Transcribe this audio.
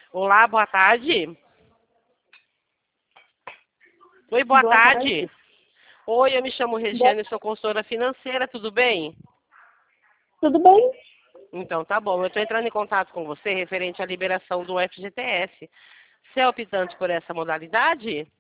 Olá, boa tarde. Oi, boa tarde. Oi, eu me chamo Regiane, sou consultora financeira, tudo bem? Tudo bem? Então, tá bom. Eu estou entrando em contato com você referente à liberação do FGTS. Você é optante por essa modalidade?